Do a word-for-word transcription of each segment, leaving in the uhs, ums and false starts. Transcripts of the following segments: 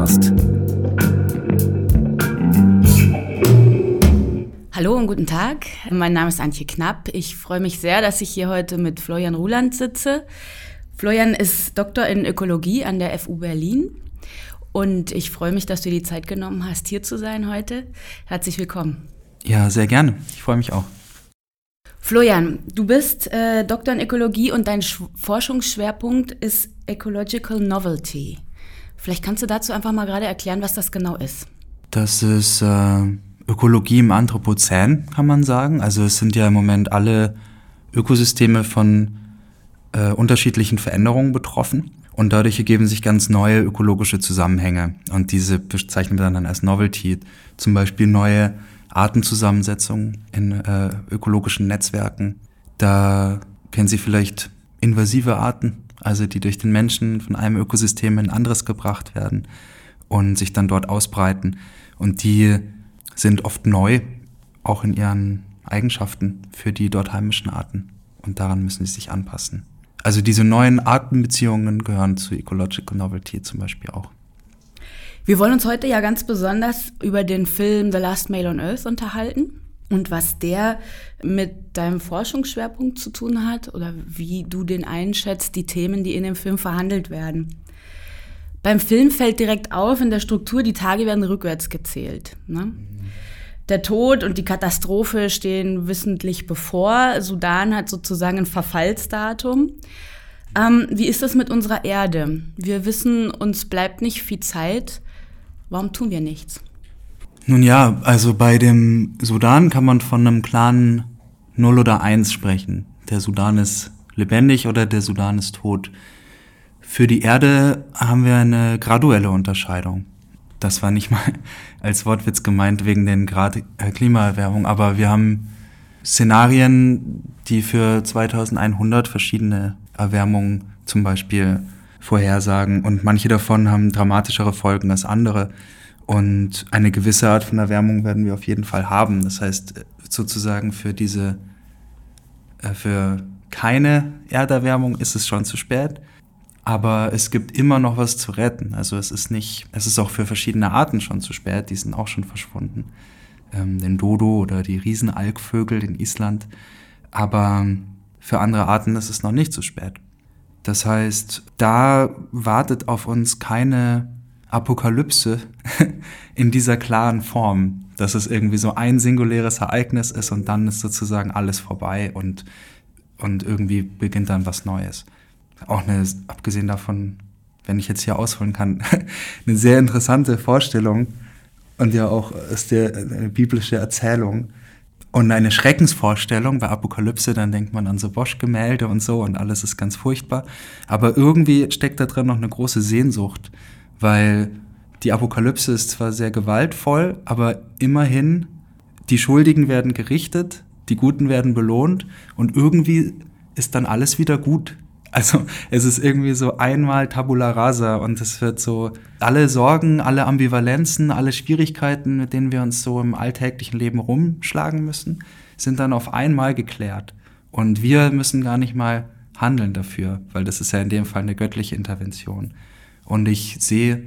Podcast. Hallo und guten Tag, mein Name ist Antje Knapp. Ich freue mich sehr, dass ich hier heute mit Florian Ruland sitze. Florian ist Doktor in Ökologie an der F U Berlin und ich freue mich, dass du dir die Zeit genommen hast, hier zu sein heute. Herzlich willkommen. Ja, sehr gerne. Ich freue mich auch. Florian, du bist äh, Doktor in Ökologie und dein Sch- Forschungsschwerpunkt ist Ecological Novelty. Vielleicht kannst du dazu einfach mal gerade erklären, was das genau ist. Das ist äh, Ökologie im Anthropozän, kann man sagen. Also es sind ja im Moment alle Ökosysteme von äh, unterschiedlichen Veränderungen betroffen. Und dadurch ergeben sich ganz neue ökologische Zusammenhänge. Und diese bezeichnen wir dann als Novelty. Zum Beispiel neue Artenzusammensetzungen in äh, ökologischen Netzwerken. Da kennen Sie vielleicht invasive Arten, also die durch den Menschen von einem Ökosystem in ein anderes gebracht werden und sich dann dort ausbreiten. Und die sind oft neu, auch in ihren Eigenschaften für die dort heimischen Arten. Und daran müssen sie sich anpassen. Also diese neuen Artenbeziehungen gehören zu Ecological Novelty zum Beispiel auch. Wir wollen uns heute ja ganz besonders über den Film The Last Male on Earth unterhalten und was der mit deinem Forschungsschwerpunkt zu tun hat oder wie du den einschätzt, die Themen, die in dem Film verhandelt werden. Beim Film fällt direkt auf in der Struktur, die Tage werden rückwärts gezählt. Ne? Der Tod und die Katastrophe stehen wissentlich bevor. Sudan hat sozusagen ein Verfallsdatum. Ähm, wie ist das mit unserer Erde? Wir wissen, uns bleibt nicht viel Zeit. Warum tun wir nichts? Nun ja, also bei dem Sudan kann man von einem klaren null oder eins sprechen. Der Sudan ist lebendig oder der Sudan ist tot. Für die Erde haben wir eine graduelle Unterscheidung. Das war nicht mal als Wortwitz gemeint wegen den Grad äh, Klimaerwärmung, aber wir haben Szenarien, die für zweitausendeinhundert verschiedene Erwärmungen zum Beispiel vorhersagen und manche davon haben dramatischere Folgen als andere und eine gewisse Art von Erwärmung werden wir auf jeden Fall haben. Das heißt sozusagen für diese, äh, für keine Erderwärmung ist es schon zu spät, aber es gibt immer noch was zu retten. Also es ist nicht, es ist auch für verschiedene Arten schon zu spät, die sind auch schon verschwunden. Ähm, den Dodo oder die Riesenalgvögel in Island, aber für andere Arten ist es noch nicht zu spät. Das heißt, da wartet auf uns keine Apokalypse in dieser klaren Form, dass es irgendwie so ein singuläres Ereignis ist und dann ist sozusagen alles vorbei und, und irgendwie beginnt dann was Neues. Auch eine, abgesehen davon, wenn ich jetzt hier ausholen kann, eine sehr interessante Vorstellung und ja auch ist der eine biblische Erzählung. Und eine Schreckensvorstellung bei Apokalypse, dann denkt man an so Bosch-Gemälde und so und alles ist ganz furchtbar. Aber irgendwie steckt da drin noch eine große Sehnsucht, weil die Apokalypse ist zwar sehr gewaltvoll, aber immerhin, die Schuldigen werden gerichtet, die Guten werden belohnt und irgendwie ist dann alles wieder gut. Also es ist irgendwie so einmal Tabula rasa und es wird so, alle Sorgen, alle Ambivalenzen, alle Schwierigkeiten, mit denen wir uns so im alltäglichen Leben rumschlagen müssen, sind dann auf einmal geklärt. Und wir müssen gar nicht mal handeln dafür, weil das ist ja in dem Fall eine göttliche Intervention. Und ich sehe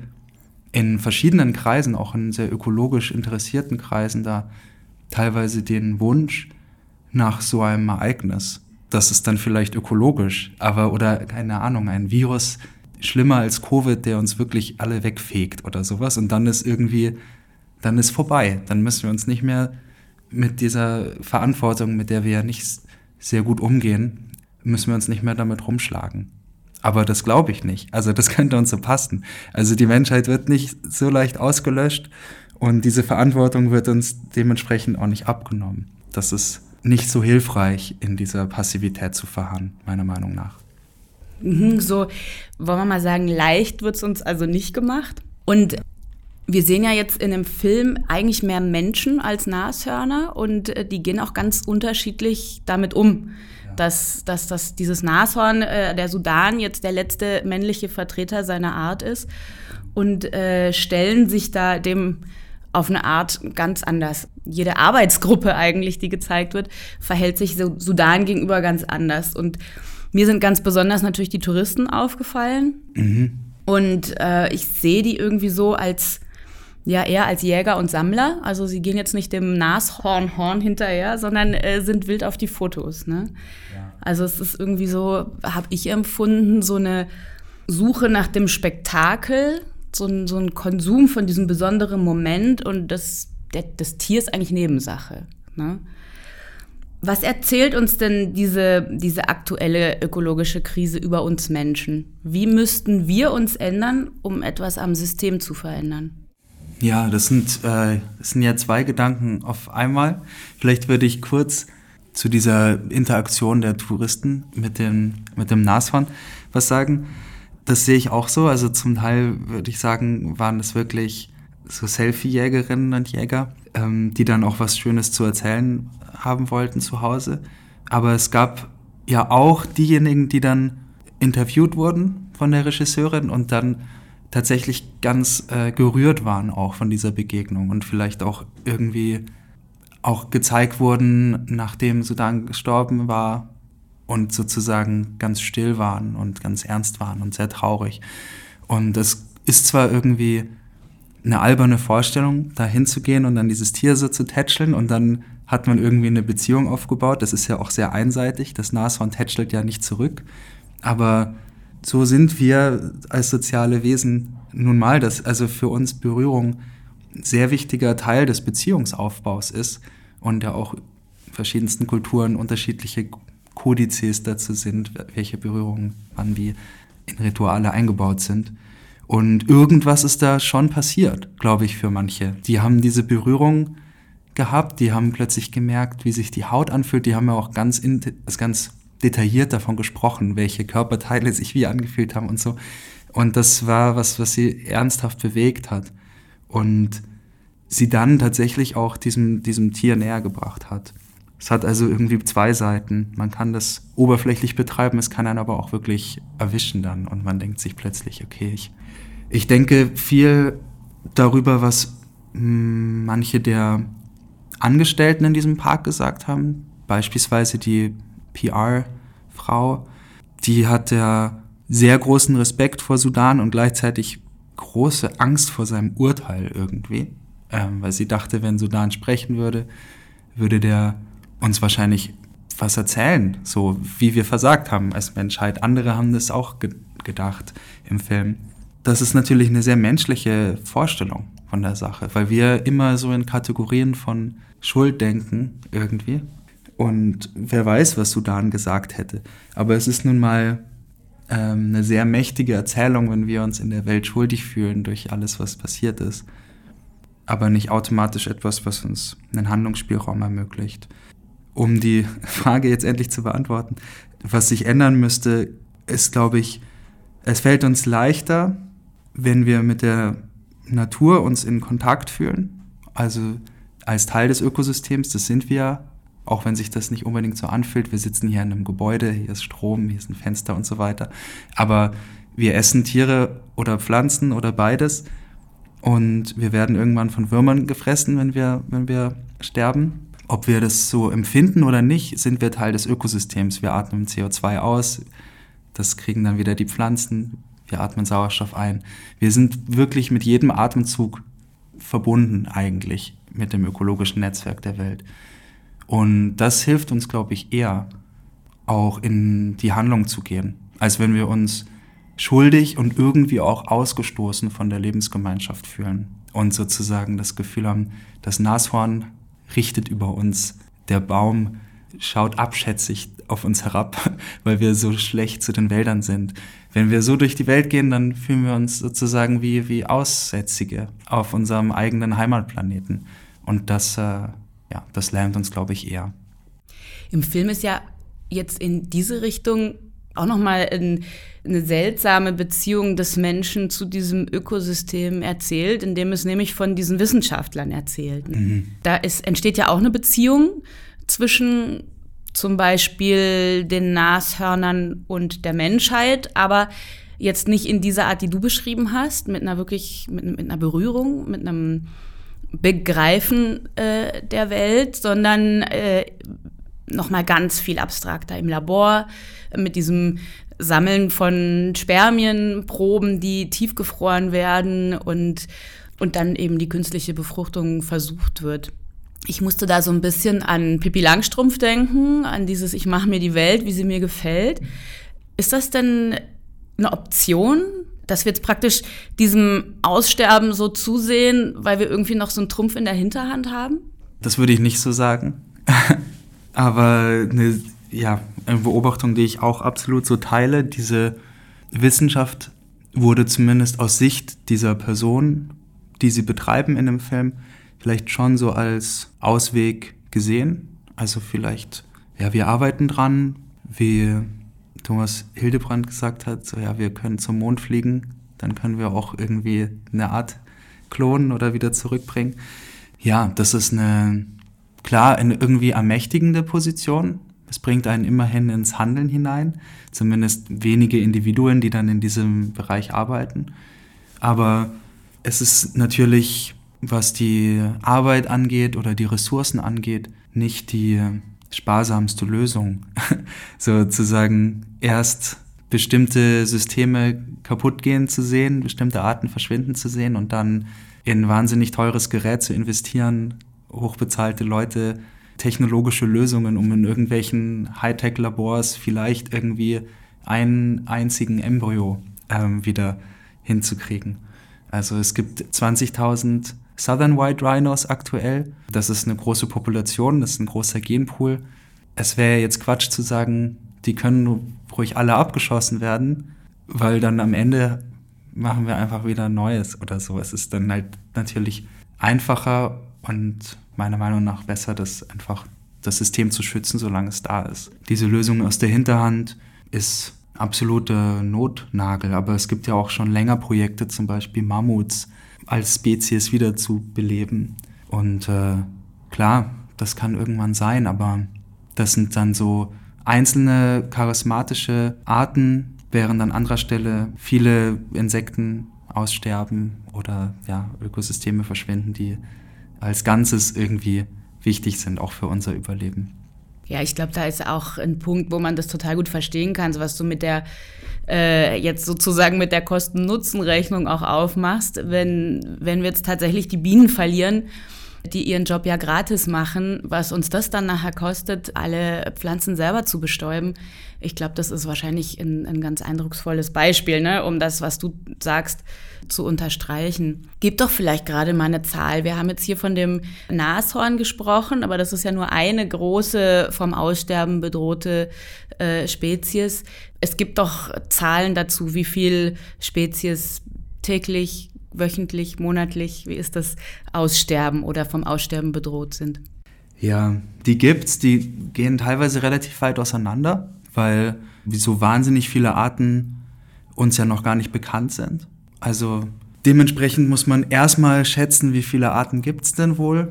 in verschiedenen Kreisen, auch in sehr ökologisch interessierten Kreisen, da teilweise den Wunsch nach so einem Ereignis. Das ist dann vielleicht ökologisch, aber oder keine Ahnung, ein Virus schlimmer als Covid, der uns wirklich alle wegfegt oder sowas und dann ist irgendwie, dann ist vorbei. Dann müssen wir uns nicht mehr mit dieser Verantwortung, mit der wir ja nicht sehr gut umgehen, müssen wir uns nicht mehr damit rumschlagen. Aber das glaube ich nicht. Also das könnte uns so passen. Also die Menschheit wird nicht so leicht ausgelöscht und diese Verantwortung wird uns dementsprechend auch nicht abgenommen. Das ist nicht so hilfreich, in dieser Passivität zu verharren, meiner Meinung nach. So, wollen wir mal sagen, leicht wird es uns also nicht gemacht. Und wir sehen ja jetzt in dem Film eigentlich mehr Menschen als Nashörner und die gehen auch ganz unterschiedlich damit um. Ja. Dass, dass, dass dieses Nashorn, äh, der Sudan, jetzt der letzte männliche Vertreter seiner Art ist und äh, stellen sich da dem auf eine Art ganz anders. Jede Arbeitsgruppe eigentlich, die gezeigt wird, verhält sich so Sudan gegenüber ganz anders. Und mir sind ganz besonders natürlich die Touristen aufgefallen. Mhm. Und äh, ich sehe die irgendwie so als, ja, eher als Jäger und Sammler. Also sie gehen jetzt nicht dem Nashornhorn hinterher, sondern äh, sind wild auf die Fotos. Ne? Ja. Also es ist irgendwie so, habe ich empfunden, so eine Suche nach dem Spektakel, so ein, so ein Konsum von diesem besonderen Moment und das, der, das Tier ist eigentlich Nebensache. Ne? Was erzählt uns denn diese, diese aktuelle ökologische Krise über uns Menschen? Wie müssten wir uns ändern, um etwas am System zu verändern? Ja, das sind, äh, das sind ja zwei Gedanken auf einmal. Vielleicht würde ich kurz zu dieser Interaktion der Touristen mit dem, mit dem Nashorn was sagen. Das sehe ich auch so. Also zum Teil würde ich sagen, waren es wirklich so Selfie-Jägerinnen und Jäger, ähm, die dann auch was Schönes zu erzählen haben wollten zu Hause. Aber es gab ja auch diejenigen, die dann interviewt wurden von der Regisseurin und dann tatsächlich ganz äh, gerührt waren auch von dieser Begegnung und vielleicht auch irgendwie auch gezeigt wurden, nachdem Sudan gestorben war und sozusagen ganz still waren und ganz ernst waren und sehr traurig. Und das ist zwar irgendwie eine alberne Vorstellung, da hinzugehen und dann dieses Tier so zu tätscheln und dann hat man irgendwie eine Beziehung aufgebaut. Das ist ja auch sehr einseitig. Das Nashorn tätschelt ja nicht zurück. Aber so sind wir als soziale Wesen nun mal, dass also für uns Berührung ein sehr wichtiger Teil des Beziehungsaufbaus ist und ja auch in verschiedensten Kulturen unterschiedliche Kodizes dazu sind, welche Berührungen wann wie in Rituale eingebaut sind. Und irgendwas ist da schon passiert, glaube ich, für manche. Die haben diese Berührung gehabt, die haben plötzlich gemerkt, wie sich die Haut anfühlt. Die haben ja auch ganz, in, ganz detailliert davon gesprochen, welche Körperteile sich wie angefühlt haben und so. Und das war was, was sie ernsthaft bewegt hat. Und sie dann tatsächlich auch diesem, diesem Tier näher gebracht hat. Es hat also irgendwie zwei Seiten. Man kann das oberflächlich betreiben, es kann einen aber auch wirklich erwischen dann. Und man denkt sich plötzlich, okay, ich, ich denke viel darüber, was mh, manche der Angestellten in diesem Park gesagt haben. Beispielsweise die P R-Frau, die hat ja sehr großen Respekt vor Sudan und gleichzeitig große Angst vor seinem Urteil irgendwie. Ähm, weil sie dachte, wenn Sudan sprechen würde, würde der uns wahrscheinlich was erzählen, so wie wir versagt haben als Menschheit. Andere haben das auch ge- gedacht im Film. Das ist natürlich eine sehr menschliche Vorstellung von der Sache, weil wir immer so in Kategorien von Schuld denken irgendwie. Und wer weiß, was Sudan gesagt hätte. Aber es ist nun mal ähm, eine sehr mächtige Erzählung, wenn wir uns in der Welt schuldig fühlen durch alles, was passiert ist. Aber nicht automatisch etwas, was uns einen Handlungsspielraum ermöglicht. Um die Frage jetzt endlich zu beantworten, was sich ändern müsste, ist, glaube ich, es fällt uns leichter, wenn wir mit der Natur uns in Kontakt fühlen, also als Teil des Ökosystems, das sind wir, auch wenn sich das nicht unbedingt so anfühlt. Wir sitzen hier in einem Gebäude, hier ist Strom, hier ist ein Fenster und so weiter. Aber wir essen Tiere oder Pflanzen oder beides und wir werden irgendwann von Würmern gefressen, wenn wir, wenn wir sterben. Ob wir das so empfinden oder nicht, sind wir Teil des Ökosystems. Wir atmen C O zwei aus, das kriegen dann wieder die Pflanzen, wir atmen Sauerstoff ein. Wir sind wirklich mit jedem Atemzug verbunden eigentlich mit dem ökologischen Netzwerk der Welt. Und das hilft uns, glaube ich, eher auch in die Handlung zu gehen, als wenn wir uns schuldig und irgendwie auch ausgestoßen von der Lebensgemeinschaft fühlen und sozusagen das Gefühl haben, das Nashorn richtet über uns, der Baum schaut abschätzig auf uns herab, weil wir so schlecht zu den Wäldern sind. Wenn wir so durch die Welt gehen, dann fühlen wir uns sozusagen wie, wie Aussätzige auf unserem eigenen Heimatplaneten. Und das, äh, ja, das lähmt uns, glaube ich, eher. Im Film ist ja jetzt in diese Richtung auch nochmal ein, eine seltsame Beziehung des Menschen zu diesem Ökosystem erzählt, indem es nämlich von diesen Wissenschaftlern erzählt. Mhm. Da ist, entsteht ja auch eine Beziehung zwischen zum Beispiel den Nashörnern und der Menschheit, aber jetzt nicht in dieser Art, die du beschrieben hast, mit einer wirklich, mit, mit einer Berührung, mit einem Begreifen äh, der Welt, sondern äh, nochmal ganz viel abstrakter im Labor mit diesem Sammeln von Spermienproben, die tiefgefroren werden und, und dann eben die künstliche Befruchtung versucht wird. Ich musste da so ein bisschen an Pippi Langstrumpf denken, an dieses Ich mache mir die Welt, wie sie mir gefällt. Ist das denn eine Option, dass wir jetzt praktisch diesem Aussterben so zusehen, weil wir irgendwie noch so einen Trumpf in der Hinterhand haben? Das würde ich nicht so sagen. Aber eine, ja, eine Beobachtung, die ich auch absolut so teile, diese Wissenschaft wurde zumindest aus Sicht dieser Person, die sie betreiben in dem Film, vielleicht schon so als Ausweg gesehen. Also vielleicht, ja, wir arbeiten dran, wie Thomas Hildebrand gesagt hat, so ja, wir können zum Mond fliegen, dann können wir auch irgendwie eine Art klonen oder wieder zurückbringen. Ja, das ist eine, klar, eine irgendwie ermächtigende Position. Es bringt einen immerhin ins Handeln hinein, zumindest wenige Individuen, die dann in diesem Bereich arbeiten. Aber es ist natürlich, was die Arbeit angeht oder die Ressourcen angeht, nicht die sparsamste Lösung. Sozusagen erst bestimmte Systeme kaputt gehen zu sehen, bestimmte Arten verschwinden zu sehen und dann in wahnsinnig teures Gerät zu investieren, hochbezahlte Leute, technologische Lösungen, um in irgendwelchen Hightech-Labors vielleicht irgendwie einen einzigen Embryo ähm, wieder hinzukriegen. Also es gibt zwanzigtausend Southern White Rhinos aktuell. Das ist eine große Population, das ist ein großer Genpool. Es wäre jetzt Quatsch zu sagen, die können ruhig alle abgeschossen werden, weil dann am Ende machen wir einfach wieder Neues oder so. Es ist dann halt natürlich einfacher und meiner Meinung nach besser, das einfach das System zu schützen, solange es da ist. Diese Lösung aus der Hinterhand ist absoluter Notnagel, aber es gibt ja auch schon länger Projekte, zum Beispiel Mammuts als Spezies wieder zu beleben. Und äh, klar, das kann irgendwann sein, aber das sind dann so einzelne charismatische Arten, während an anderer Stelle viele Insekten aussterben oder ja, Ökosysteme verschwinden, die als Ganzes irgendwie wichtig sind, auch für unser Überleben. Ja, ich glaube, da ist auch ein Punkt, wo man das total gut verstehen kann, so was du mit der äh, jetzt sozusagen mit der Kosten-Nutzen-Rechnung auch aufmachst, wenn, wenn wir jetzt tatsächlich die Bienen verlieren, die ihren Job ja gratis machen, was uns das dann nachher kostet, alle Pflanzen selber zu bestäuben. Ich glaube, das ist wahrscheinlich ein, ein ganz eindrucksvolles Beispiel, ne, um das, was du sagst, zu unterstreichen. Gib doch vielleicht gerade mal eine Zahl. Wir haben jetzt hier von dem Nashorn gesprochen, aber das ist ja nur eine große, vom Aussterben bedrohte äh, Spezies. Es gibt doch Zahlen dazu, wie viel Spezies täglich, wöchentlich, monatlich, wie ist das, aussterben oder vom Aussterben bedroht sind? Ja, die gibt's, die gehen teilweise relativ weit auseinander, weil so wahnsinnig viele Arten uns ja noch gar nicht bekannt sind. Also dementsprechend muss man erstmal schätzen, wie viele Arten gibt's denn wohl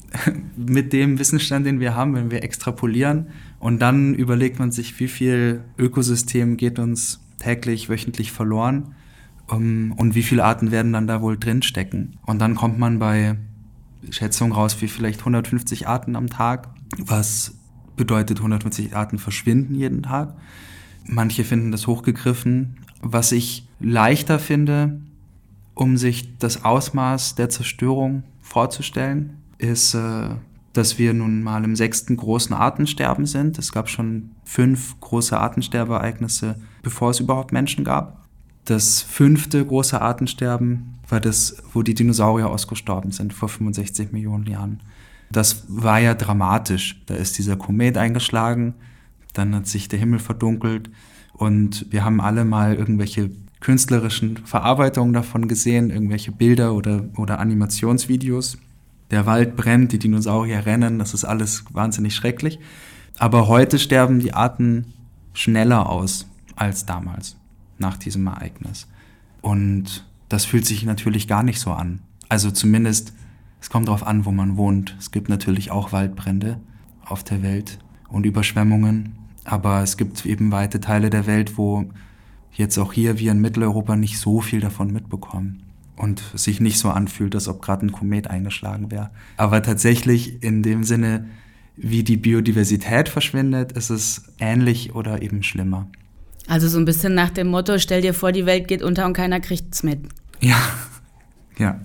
mit dem Wissensstand, den wir haben, wenn wir extrapolieren. Und dann überlegt man sich, wie viel Ökosystem geht uns täglich, wöchentlich verloren. Um, und wie viele Arten werden dann da wohl drinstecken. Und dann kommt man bei Schätzungen raus wie vielleicht hundertfünfzig Arten am Tag, was bedeutet, hundertfünfzig Arten verschwinden jeden Tag. Manche finden das hochgegriffen. Was ich leichter finde, um sich das Ausmaß der Zerstörung vorzustellen, ist, äh, dass wir nun mal im sechsten großen Artensterben sind. Es gab schon fünf große Artensterbeereignisse, bevor es überhaupt Menschen gab. Das fünfte große Artensterben war das, wo die Dinosaurier ausgestorben sind, vor fünfundsechzig Millionen Jahren. Das war ja dramatisch. Da ist dieser Komet eingeschlagen, dann hat sich der Himmel verdunkelt und wir haben alle mal irgendwelche künstlerischen Verarbeitungen davon gesehen, irgendwelche Bilder oder, oder Animationsvideos. Der Wald brennt, die Dinosaurier rennen, das ist alles wahnsinnig schrecklich. Aber heute sterben die Arten schneller aus als damals, nach diesem Ereignis. Und das fühlt sich natürlich gar nicht so an. Also zumindest, es kommt darauf an, wo man wohnt. Es gibt natürlich auch Waldbrände auf der Welt und Überschwemmungen. Aber es gibt eben weite Teile der Welt, wo jetzt auch hier, wie in Mitteleuropa, nicht so viel davon mitbekommen. Und es sich nicht so anfühlt, als ob gerade ein Komet eingeschlagen wäre. Aber tatsächlich in dem Sinne wie die Biodiversität verschwindet, ist es ähnlich oder eben schlimmer. Also so ein bisschen nach dem Motto, stell dir vor, die Welt geht unter und keiner kriegt's mit. Ja, ja.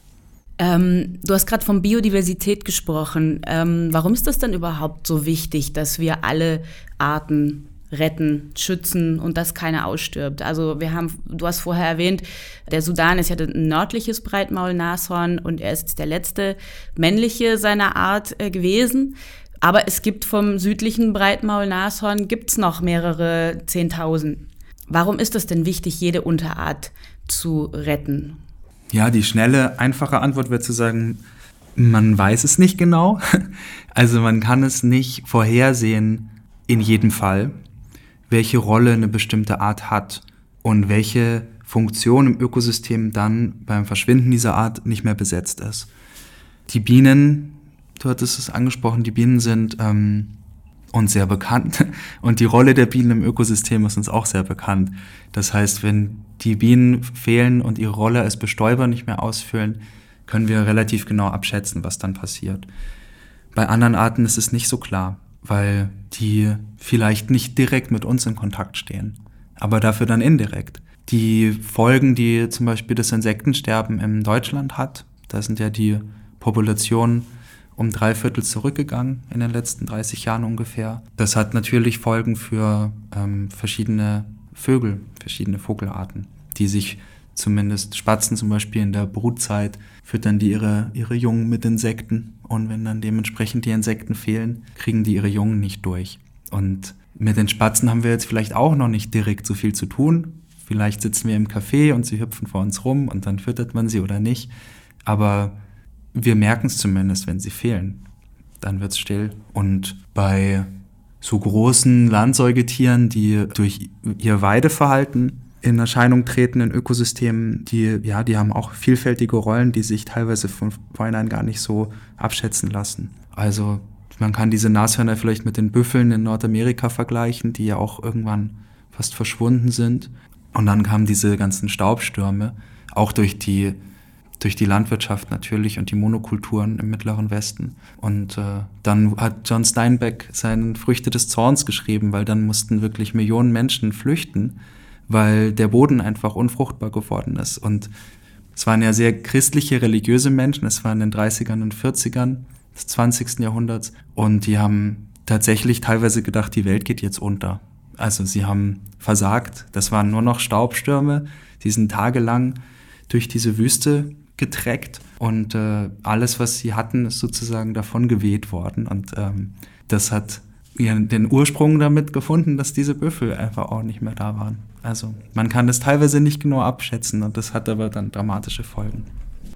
Ähm, du hast gerade von Biodiversität gesprochen. Ähm, warum ist das denn überhaupt so wichtig, dass wir alle Arten retten, schützen und dass keiner ausstirbt? Also wir haben, du hast vorher erwähnt, der Sudan ist ja ein nördliches Breitmaulnashorn und er ist der letzte männliche seiner Art äh, gewesen. Aber es gibt vom südlichen Breitmaulnashorn gibt's noch mehrere Zehntausend. Warum ist es denn wichtig, jede Unterart zu retten? Ja, die schnelle, einfache Antwort wäre zu sagen, man weiß es nicht genau. Also man kann es nicht vorhersehen in jedem Fall, welche Rolle eine bestimmte Art hat und welche Funktion im Ökosystem dann beim Verschwinden dieser Art nicht mehr besetzt ist. Die Bienen, du hattest es angesprochen, die Bienen sind ähm, uns sehr bekannt und die Rolle der Bienen im Ökosystem ist uns auch sehr bekannt. Das heißt, wenn die Bienen fehlen und ihre Rolle als Bestäuber nicht mehr ausfüllen, können wir relativ genau abschätzen, was dann passiert. Bei anderen Arten ist es nicht so klar, weil die vielleicht nicht direkt mit uns in Kontakt stehen, aber dafür dann indirekt. Die Folgen, die zum Beispiel das Insektensterben in Deutschland hat, da sind ja die Populationen um drei Viertel zurückgegangen in den letzten dreißig Jahren ungefähr. Das hat natürlich Folgen für ähm, verschiedene Vögel, verschiedene Vogelarten, die sich zumindest Spatzen zum Beispiel in der Brutzeit füttern die ihre, ihre Jungen mit Insekten und wenn dann dementsprechend die Insekten fehlen, kriegen die ihre Jungen nicht durch. Und mit den Spatzen haben wir jetzt vielleicht auch noch nicht direkt so viel zu tun. Vielleicht sitzen wir im Café und sie hüpfen vor uns rum und dann füttert man sie oder nicht. Aber wir merken es zumindest, wenn sie fehlen. Dann wird's still. Und bei so großen Landsäugetieren, die durch ihr Weideverhalten in Erscheinung treten in Ökosystemen, die, ja, die haben auch vielfältige Rollen, die sich teilweise von vornherein gar nicht so abschätzen lassen. Also man kann diese Nashörner vielleicht mit den Büffeln in Nordamerika vergleichen, die ja auch irgendwann fast verschwunden sind. Und dann kamen diese ganzen Staubstürme, auch durch die durch die Landwirtschaft natürlich und die Monokulturen im Mittleren Westen. Und äh, dann hat John Steinbeck seine Früchte des Zorns geschrieben, weil dann mussten wirklich Millionen Menschen flüchten, weil der Boden einfach unfruchtbar geworden ist. Und es waren ja sehr christliche, religiöse Menschen, es war in den dreißigern und vierzigern des zwanzigsten Jahrhunderts und die haben tatsächlich teilweise gedacht, die Welt geht jetzt unter. Also sie haben versagt, das waren nur noch Staubstürme, die sind tagelang durch diese Wüste getreckt und äh, alles, was sie hatten, ist sozusagen davon geweht worden und ähm, das hat ihren, den Ursprung damit gefunden, dass diese Büffel einfach auch nicht mehr da waren. Also man kann das teilweise nicht genau abschätzen und das hat aber dann dramatische Folgen.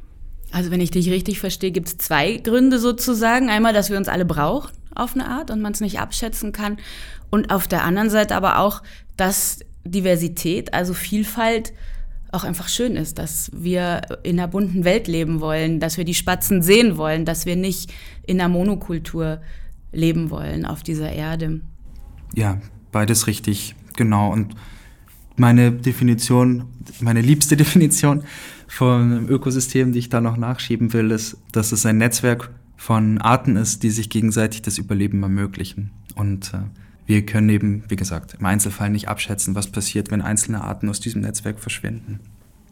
Also wenn ich dich richtig verstehe, gibt es zwei Gründe sozusagen. Einmal, dass wir uns alle brauchen auf eine Art und man es nicht abschätzen kann und auf der anderen Seite aber auch, dass Diversität, also Vielfalt, auch einfach schön ist, dass wir in einer bunten Welt leben wollen, dass wir die Spatzen sehen wollen, dass wir nicht in einer Monokultur leben wollen auf dieser Erde. Ja, beides richtig, genau. Und meine Definition, meine liebste Definition von einem Ökosystem, die ich da noch nachschieben will, ist, dass es ein Netzwerk von Arten ist, die sich gegenseitig das Überleben ermöglichen. Und äh, wir können eben, wie gesagt, im Einzelfall nicht abschätzen, was passiert, wenn einzelne Arten aus diesem Netzwerk verschwinden.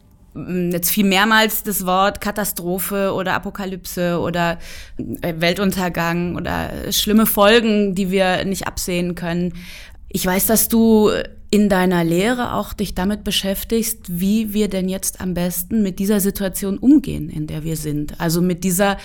Jetzt fiel mehrmals das Wort Katastrophe oder Apokalypse oder Weltuntergang oder schlimme Folgen, die wir nicht absehen können. Ich weiß, dass du in deiner Lehre auch dich damit beschäftigst, wie wir denn jetzt am besten mit dieser Situation umgehen, in der wir sind. Also mit dieser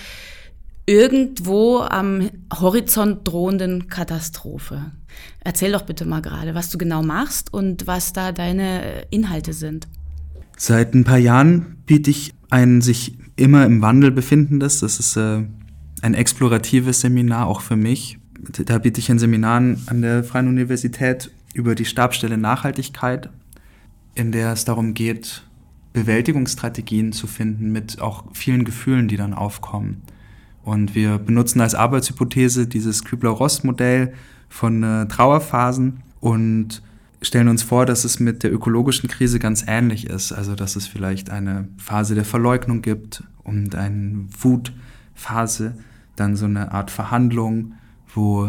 irgendwo am Horizont drohenden Katastrophe. Erzähl doch bitte mal gerade, was du genau machst und was da deine Inhalte sind. Seit ein paar Jahren biete ich ein sich immer im Wandel befindendes, das ist äh, ein exploratives Seminar auch für mich. Da biete ich ein Seminar an der Freien Universität über die Stabsstelle Nachhaltigkeit, in der es darum geht, Bewältigungsstrategien zu finden mit auch vielen Gefühlen, die dann aufkommen. Und wir benutzen als Arbeitshypothese dieses Kübler-Ross-Modell von äh, Trauerphasen und stellen uns vor, dass es mit der ökologischen Krise ganz ähnlich ist. Also dass es vielleicht eine Phase der Verleugnung gibt und eine Wutphase, dann so eine Art Verhandlung, wo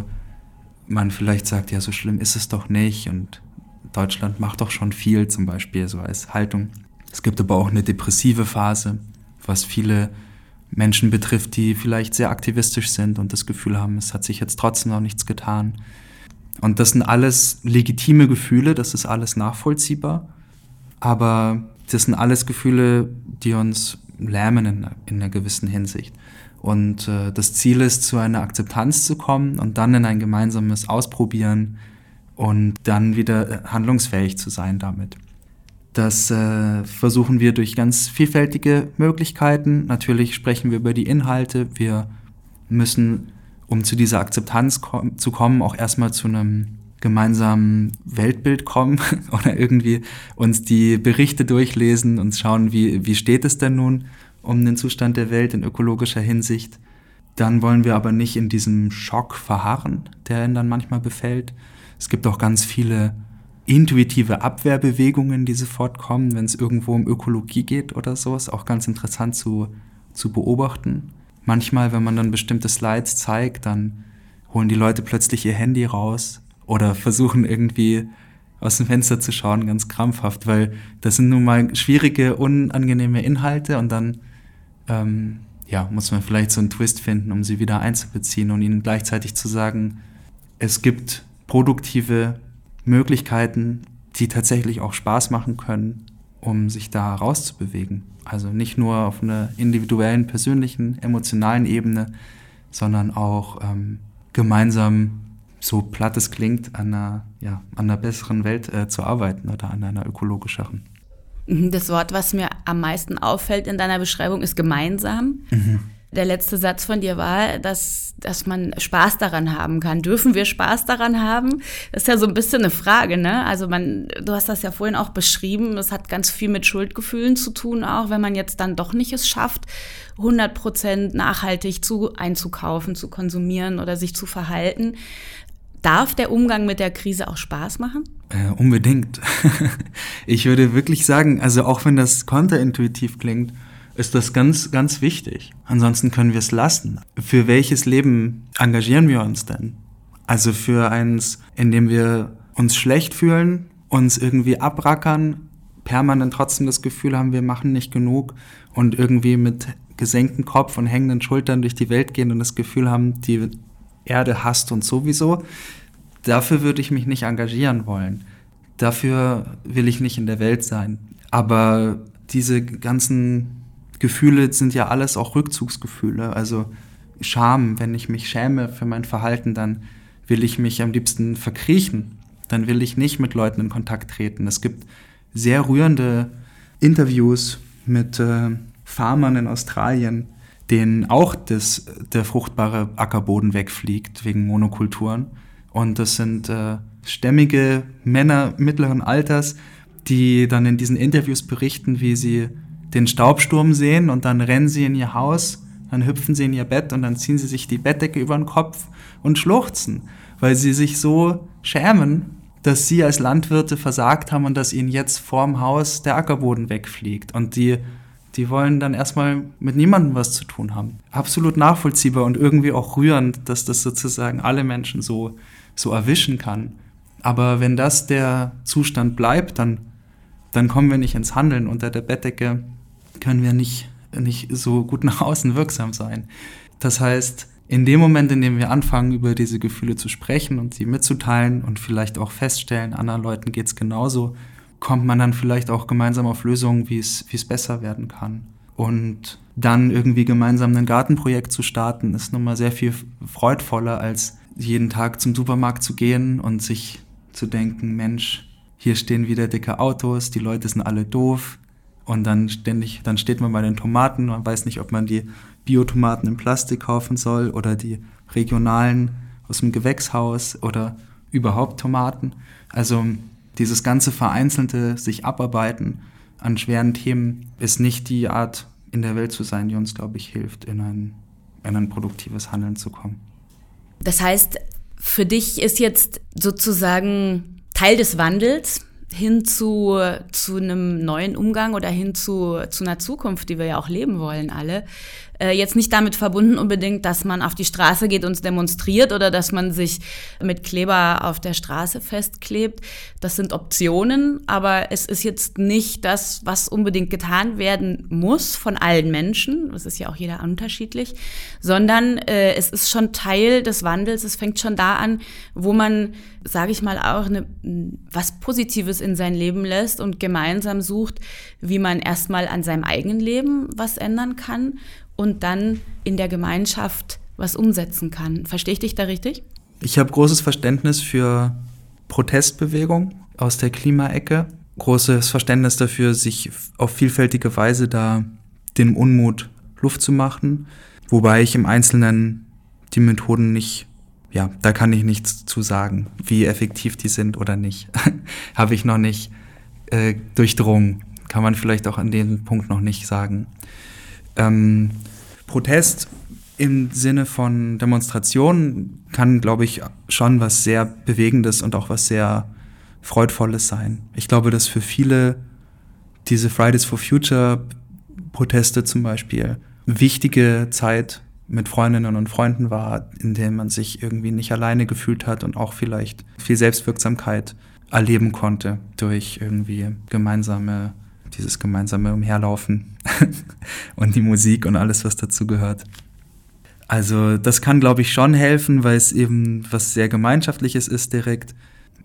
man vielleicht sagt, ja, so schlimm ist es doch nicht und Deutschland macht doch schon viel, zum Beispiel so als Haltung. Es gibt aber auch eine depressive Phase, was viele Menschen betrifft, die vielleicht sehr aktivistisch sind und das Gefühl haben, es hat sich jetzt trotzdem noch nichts getan. Und das sind alles legitime Gefühle, das ist alles nachvollziehbar, aber das sind alles Gefühle, die uns lähmen in, in einer gewissen Hinsicht. Und äh, das Ziel ist, zu einer Akzeptanz zu kommen und dann in ein gemeinsames Ausprobieren und dann wieder handlungsfähig zu sein damit. Das äh, versuchen wir durch ganz vielfältige Möglichkeiten. Natürlich sprechen wir über die Inhalte. Wir müssen, um zu dieser Akzeptanz kom- zu kommen, auch erstmal zu einem gemeinsamen Weltbild kommen oder irgendwie uns die Berichte durchlesen und schauen, wie, wie steht es denn nun um den Zustand der Welt in ökologischer Hinsicht. Dann wollen wir aber nicht in diesem Schock verharren, der ihn dann manchmal befällt. Es gibt auch ganz viele intuitive Abwehrbewegungen, die sofort kommen, wenn es irgendwo um Ökologie geht oder so. Ist auch ganz interessant zu, zu beobachten. Manchmal, wenn man dann bestimmte Slides zeigt, dann holen die Leute plötzlich ihr Handy raus oder versuchen irgendwie aus dem Fenster zu schauen, ganz krampfhaft, weil das sind nun mal schwierige, unangenehme Inhalte und dann ähm, ja, muss man vielleicht so einen Twist finden, um sie wieder einzubeziehen und ihnen gleichzeitig zu sagen, es gibt produktive Möglichkeiten, die tatsächlich auch Spaß machen können, um sich da rauszubewegen. Also nicht nur auf einer individuellen, persönlichen, emotionalen Ebene, sondern auch ähm, gemeinsam, so platt es klingt, an einer, ja, an einer besseren Welt äh, zu arbeiten oder an einer ökologischeren. Das Wort, was mir am meisten auffällt in deiner Beschreibung, ist gemeinsam. Mhm. Der letzte Satz von dir war, dass, dass man Spaß daran haben kann. Dürfen wir Spaß daran haben? Das ist ja so ein bisschen eine Frage, ne? Also man, du hast das ja vorhin auch beschrieben, das hat ganz viel mit Schuldgefühlen zu tun, auch wenn man jetzt dann doch nicht es schafft, hundert Prozent nachhaltig zu einzukaufen, zu konsumieren oder sich zu verhalten. Darf der Umgang mit der Krise auch Spaß machen? Äh, unbedingt. Ich würde wirklich sagen, also auch wenn das kontraintuitiv klingt, ist das ganz, ganz wichtig. Ansonsten können wir es lassen. Für welches Leben engagieren wir uns denn? Also für eins, in dem wir uns schlecht fühlen, uns irgendwie abrackern, permanent trotzdem das Gefühl haben, wir machen nicht genug und irgendwie mit gesenktem Kopf und hängenden Schultern durch die Welt gehen und das Gefühl haben, die Erde hasst uns sowieso. Dafür würde ich mich nicht engagieren wollen. Dafür will ich nicht in der Welt sein. Aber diese ganzen Gefühle sind ja alles auch Rückzugsgefühle. Also Scham, wenn ich mich schäme für mein Verhalten, dann will ich mich am liebsten verkriechen. Dann will ich nicht mit Leuten in Kontakt treten. Es gibt sehr rührende Interviews mit äh, Farmern in Australien, denen auch das, der fruchtbare Ackerboden wegfliegt wegen Monokulturen. Und das sind äh, stämmige Männer mittleren Alters, die dann in diesen Interviews berichten, wie sie den Staubsturm sehen und dann rennen sie in ihr Haus, dann hüpfen sie in ihr Bett und dann ziehen sie sich die Bettdecke über den Kopf und schluchzen, weil sie sich so schämen, dass sie als Landwirte versagt haben und dass ihnen jetzt vorm Haus der Ackerboden wegfliegt. Und die Die wollen dann erstmal mit niemandem was zu tun haben. Absolut nachvollziehbar und irgendwie auch rührend, dass das sozusagen alle Menschen so, so erwischen kann. Aber wenn das der Zustand bleibt, dann, dann kommen wir nicht ins Handeln. Unter der Bettdecke können wir nicht, nicht so gut nach außen wirksam sein. Das heißt, in dem Moment, in dem wir anfangen, über diese Gefühle zu sprechen und sie mitzuteilen und vielleicht auch feststellen, anderen Leuten geht es genauso, kommt man dann vielleicht auch gemeinsam auf Lösungen, wie es wie es besser werden kann. Und dann irgendwie gemeinsam ein Gartenprojekt zu starten, ist nun mal sehr viel freudvoller, als jeden Tag zum Supermarkt zu gehen und sich zu denken, Mensch, hier stehen wieder dicke Autos, die Leute sind alle doof. Und dann ständig, dann steht man bei den Tomaten und weiß nicht, ob man die Biotomaten in Plastik kaufen soll oder die regionalen aus dem Gewächshaus oder überhaupt Tomaten. Also dieses ganze vereinzelte sich abarbeiten an schweren Themen ist nicht die Art, in der Welt zu sein, die uns, glaube ich, hilft, in ein, in ein produktives Handeln zu kommen. Das heißt, für dich ist jetzt sozusagen Teil des Wandels hin zu, zu einem neuen Umgang oder hin zu, zu einer Zukunft, die wir ja auch leben wollen alle, Äh, jetzt nicht damit verbunden unbedingt, dass man auf die Straße geht und demonstriert oder dass man sich mit Kleber auf der Straße festklebt. Das sind Optionen, aber es ist jetzt nicht das, was unbedingt getan werden muss von allen Menschen. Das ist ja auch jeder unterschiedlich, sondern äh, es ist schon Teil des Wandels. Es fängt schon da an, wo man, sage ich mal, auch eine, was Positives in sein Leben lässt und gemeinsam sucht, wie man erstmal an seinem eigenen Leben was ändern kann und dann in der Gemeinschaft was umsetzen kann. Verstehe ich dich da richtig? Ich habe großes Verständnis für Protestbewegung aus der Klimaecke, großes Verständnis dafür, sich auf vielfältige Weise da dem Unmut Luft zu machen, wobei ich im Einzelnen die Methoden nicht, ja, da kann ich nichts zu sagen, wie effektiv die sind oder nicht. Habe ich noch nicht äh, durchdrungen. Kann man vielleicht auch an dem Punkt noch nicht sagen. Ähm, Protest im Sinne von Demonstration kann, glaube ich, schon was sehr Bewegendes und auch was sehr Freudvolles sein. Ich glaube, dass für viele diese Fridays for Future Proteste zum Beispiel wichtige Zeit mit Freundinnen und Freunden war, in der man sich irgendwie nicht alleine gefühlt hat und auch vielleicht viel Selbstwirksamkeit erleben konnte durch irgendwie gemeinsame, dieses gemeinsame Umherlaufen und die Musik und alles, was dazu gehört. Also das kann, glaube ich, schon helfen, weil es eben was sehr Gemeinschaftliches ist direkt.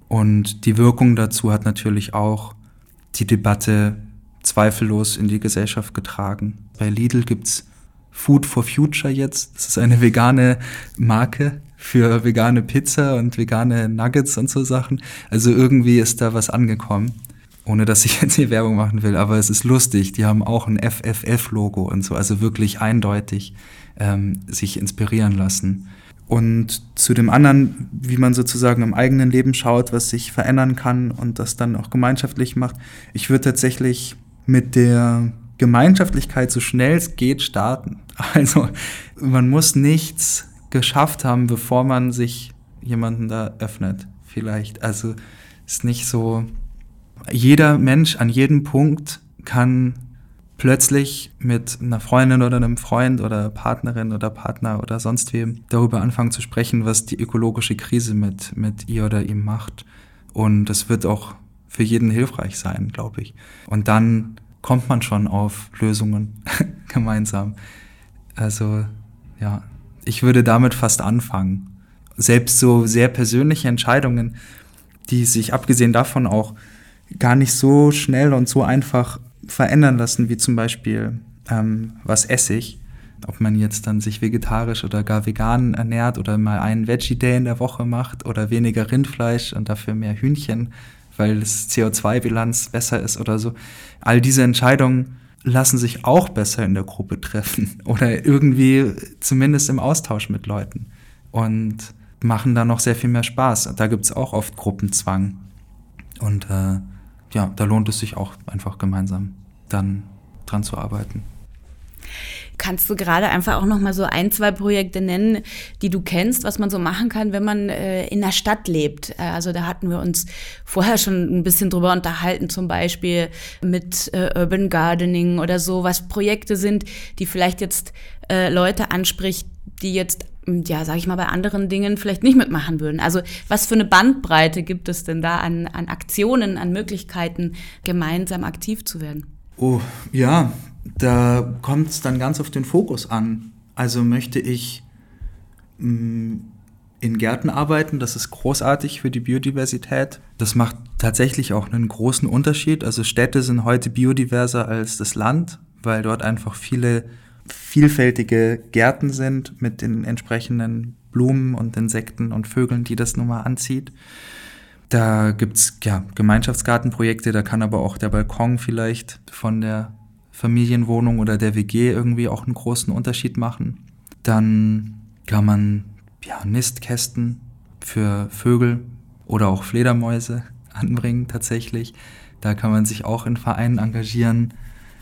Und die Wirkung dazu hat natürlich auch die Debatte zweifellos in die Gesellschaft getragen. Bei Lidl gibt's Food for Future jetzt. Das ist eine vegane Marke für vegane Pizza und vegane Nuggets und so Sachen. Also irgendwie ist da was angekommen, ohne dass ich jetzt hier Werbung machen will. Aber es ist lustig, die haben auch ein F F F-Logo und so, also wirklich eindeutig ähm, sich inspirieren lassen. Und zu dem anderen, wie man sozusagen im eigenen Leben schaut, was sich verändern kann und das dann auch gemeinschaftlich macht. Ich würde tatsächlich mit der Gemeinschaftlichkeit so schnell es geht starten. Also man muss nichts geschafft haben, bevor man sich jemanden da öffnet, vielleicht. Also ist nicht so, jeder Mensch an jedem Punkt kann plötzlich mit einer Freundin oder einem Freund oder Partnerin oder Partner oder sonst wem darüber anfangen zu sprechen, was die ökologische Krise mit, mit ihr oder ihm macht. Und das wird auch für jeden hilfreich sein, glaube ich. Und dann kommt man schon auf Lösungen gemeinsam. Also ja, ich würde damit fast anfangen. Selbst so sehr persönliche Entscheidungen, die sich abgesehen davon auch gar nicht so schnell und so einfach verändern lassen, wie zum Beispiel, ähm, was esse ich, ob man jetzt dann sich vegetarisch oder gar vegan ernährt oder mal einen Veggie-Day in der Woche macht oder weniger Rindfleisch und dafür mehr Hühnchen, weil das C O zwei Bilanz besser ist oder so. All diese Entscheidungen lassen sich auch besser in der Gruppe treffen oder irgendwie zumindest im Austausch mit Leuten und machen dann noch sehr viel mehr Spaß. Da gibt's auch oft Gruppenzwang und äh, ja, da lohnt es sich auch einfach gemeinsam dann dran zu arbeiten. Kannst du gerade einfach auch noch mal so ein, zwei Projekte nennen, die du kennst, was man so machen kann, wenn man äh, in der Stadt lebt? Also da hatten wir uns vorher schon ein bisschen drüber unterhalten, zum Beispiel mit äh, Urban Gardening oder so, was Projekte sind, die vielleicht jetzt äh, Leute anspricht, die jetzt, ja, sag ich mal, bei anderen Dingen vielleicht nicht mitmachen würden. Also was für eine Bandbreite gibt es denn da an, an Aktionen, an Möglichkeiten, gemeinsam aktiv zu werden? Oh, ja, da kommt es dann ganz auf den Fokus an. Also möchte ich mh, in Gärten arbeiten, das ist großartig für die Biodiversität. Das macht tatsächlich auch einen großen Unterschied. Also Städte sind heute biodiverser als das Land, weil dort einfach viele vielfältige Gärten sind mit den entsprechenden Blumen und Insekten und Vögeln, die das nun mal anzieht. Da gibt's ja Gemeinschaftsgartenprojekte, da kann aber auch der Balkon vielleicht von der Familienwohnung oder der W G irgendwie auch einen großen Unterschied machen. Dann kann man ja Nistkästen für Vögel oder auch Fledermäuse anbringen tatsächlich. Da kann man sich auch in Vereinen engagieren.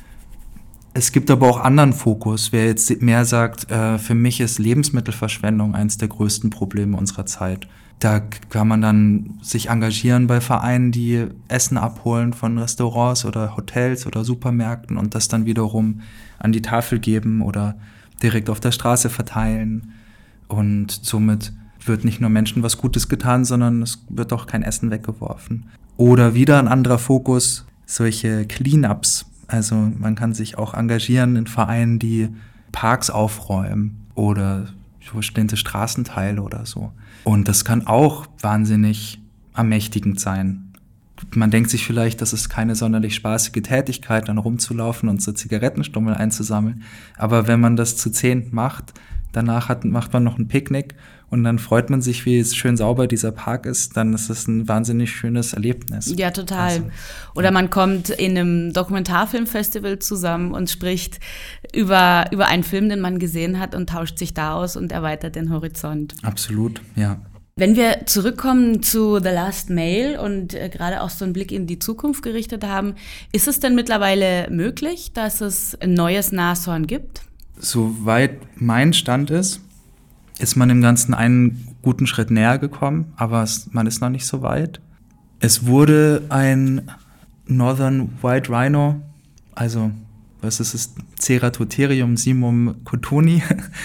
Es gibt aber auch anderen Fokus. Wer jetzt mehr sagt, äh, für mich ist Lebensmittelverschwendung eines der größten Probleme unserer Zeit. Da kann man dann sich engagieren bei Vereinen, die Essen abholen von Restaurants oder Hotels oder Supermärkten und das dann wiederum an die Tafel geben oder direkt auf der Straße verteilen. Und somit wird nicht nur Menschen was Gutes getan, sondern es wird auch kein Essen weggeworfen. Oder wieder ein anderer Fokus, solche Cleanups. Also man kann sich auch engagieren in Vereinen, die Parks aufräumen oder bestimmte Straßenteile oder so. Und das kann auch wahnsinnig ermächtigend sein. Man denkt sich vielleicht, das ist keine sonderlich spaßige Tätigkeit, dann rumzulaufen und so Zigarettenstummel einzusammeln. Aber wenn man das zu zehnt macht, danach hat, macht man noch ein Picknick und dann freut man sich, wie schön sauber dieser Park ist, dann ist es ein wahnsinnig schönes Erlebnis. Ja, total. Also, Oder man kommt in einem Dokumentarfilmfestival zusammen und spricht über, über einen Film, den man gesehen hat und tauscht sich da aus und erweitert den Horizont. Absolut, ja. Wenn wir zurückkommen zu The Last Mail und äh, gerade auch so einen Blick in die Zukunft gerichtet haben, ist es denn mittlerweile möglich, dass es ein neues Nashorn gibt? Soweit mein Stand ist, ist man dem Ganzen einen guten Schritt näher gekommen, aber es, man ist noch nicht so weit. Es wurde ein Northern White Rhino, also was ist es, Ceratotherium simum cottoni,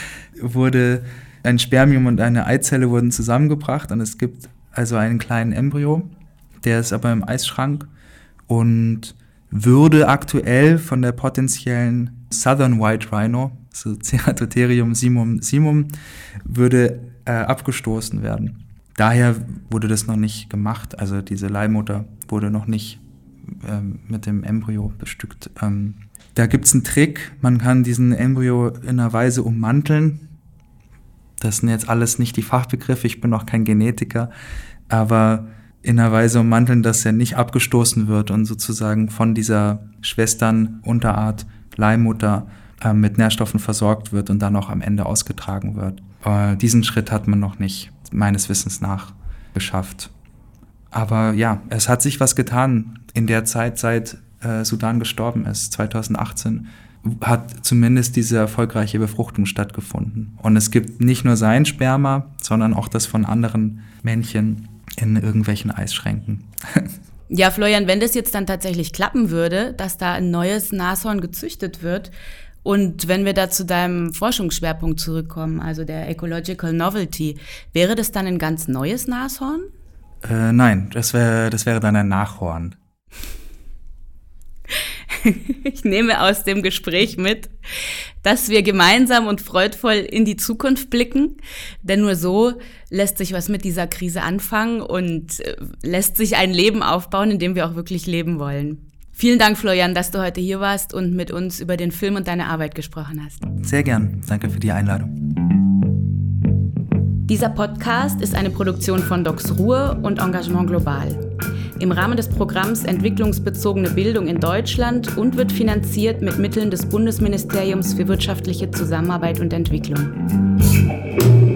wurde ein Spermium und eine Eizelle wurden zusammengebracht und es gibt also einen kleinen Embryo, der ist aber im Eisschrank und würde aktuell von der potenziellen Southern White Rhino, also Ceratotherium simum simum, würde äh, abgestoßen werden. Daher wurde das noch nicht gemacht, also diese Leihmutter wurde noch nicht ähm, mit dem Embryo bestückt. Ähm, da gibt es einen Trick, man kann diesen Embryo in einer Weise ummanteln. Das sind jetzt alles nicht die Fachbegriffe, ich bin auch kein Genetiker, aber in einer Weise ummanteln, dass er nicht abgestoßen wird und sozusagen von dieser Schwesternunterart Leihmutter äh, mit Nährstoffen versorgt wird und dann auch am Ende ausgetragen wird. Äh, diesen Schritt hat man noch nicht, meines Wissens nach, geschafft. Aber ja, es hat sich was getan in der Zeit, seit äh, Sudan gestorben ist, zwanzig achtzehn. Hat zumindest diese erfolgreiche Befruchtung stattgefunden. Und es gibt nicht nur sein Sperma, sondern auch das von anderen Männchen in irgendwelchen Eisschränken. Ja, Florian, wenn das jetzt dann tatsächlich klappen würde, dass da ein neues Nashorn gezüchtet wird und wenn wir da zu deinem Forschungsschwerpunkt zurückkommen, also der Ecological Novelty, wäre das dann ein ganz neues Nashorn? Äh, nein, das wäre das wäre dann ein Nachhorn. Ich nehme aus dem Gespräch mit, dass wir gemeinsam und freudvoll in die Zukunft blicken, denn nur so lässt sich was mit dieser Krise anfangen und lässt sich ein Leben aufbauen, in dem wir auch wirklich leben wollen. Vielen Dank, Florian, dass du heute hier warst und mit uns über den Film und deine Arbeit gesprochen hast. Sehr gern. Danke für die Einladung. Dieser Podcast ist eine Produktion von Docs Ruhr und Engagement Global. Im Rahmen des Programms Entwicklungsbezogene Bildung in Deutschland und wird finanziert mit Mitteln des Bundesministeriums für wirtschaftliche Zusammenarbeit und Entwicklung.